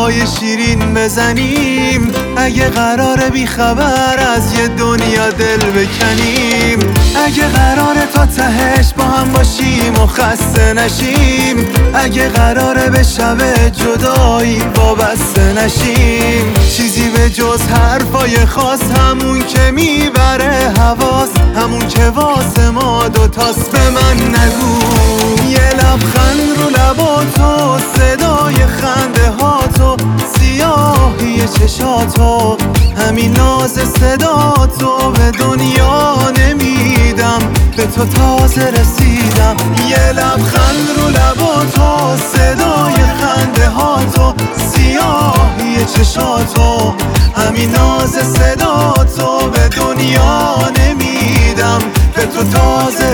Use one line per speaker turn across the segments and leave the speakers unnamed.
حرفای شیرین بزنیم، اگه قراره بی خبر از یه دنیا دل بکنیم، اگه قراره تا تهش با هم باشیم و خسته نشیم، اگه قراره به شب جدایی وابسته نشیم، چیزی به جز حرفای خاص همون که میبره حواس، همون که واسه ما دوتاست. به من نگو یه لبخند رو لباتو، صدای خنده هاتو، سیاهی چشاتو، همین ناز صداتو به دنیا نمیدم، به تو تازه رسیدم. یه لبخند رو لباتو، صدای خنده هاتو، سیاهی چشاتو، همین ناز صداتو به دنیا نمیدم، به تو تازه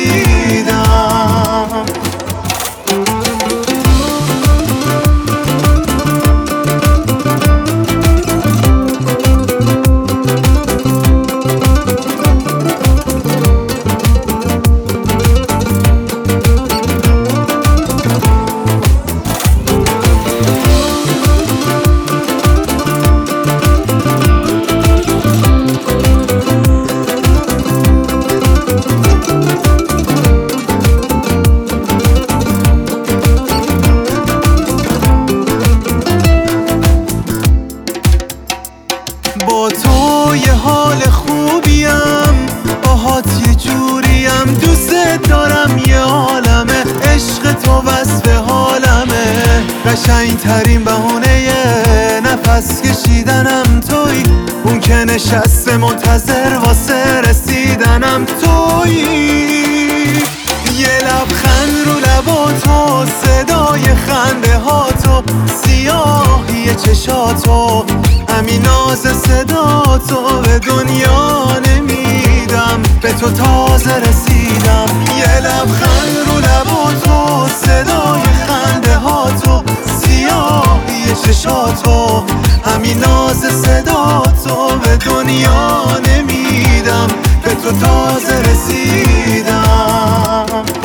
رسیدم. با تو یه حال خوبیم، باهات یه جوریم، دوست دارم یه عالمه، عشق تو وصف حالمه، قشنگ ترین بهونه نفس کشیدنم توی، اون که نشسته منتظر واسه رسیدنم توی. یه لبخند رو لباتو، صدای خنده هاتو، سیاهی چشاتو، همین ناز صداتو به دنیا نمیدم، به تو تازه رسیدم. یه لبخند رو لباتو، صدای خنده هاتو، سیاهی چشاتو، همین ناز صداتو به دنیا نمیدم، به تو تازه رسیدم.